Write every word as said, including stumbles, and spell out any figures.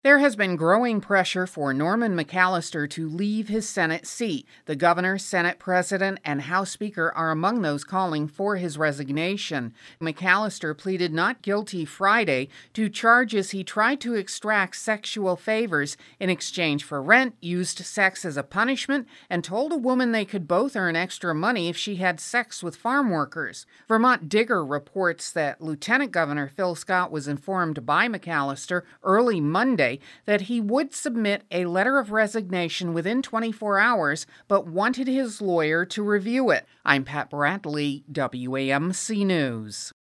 There has been growing pressure for Norman McAllister to leave his Senate seat. The governor, Senate president, and House Speaker are among those calling for his resignation. McAllister pleaded not guilty Friday to charges he tried to extract sexual favors in exchange for rent, used sex as a punishment, and told a woman they could both earn extra money if she had sex with farm workers. Vermont Digger reports that Lieutenant Governor Phil Scott was informed by McAllister early Monday that he would submit a letter of resignation within twenty-four hours, but wanted his lawyer to review it. I'm Pat Bradley, W A M C News.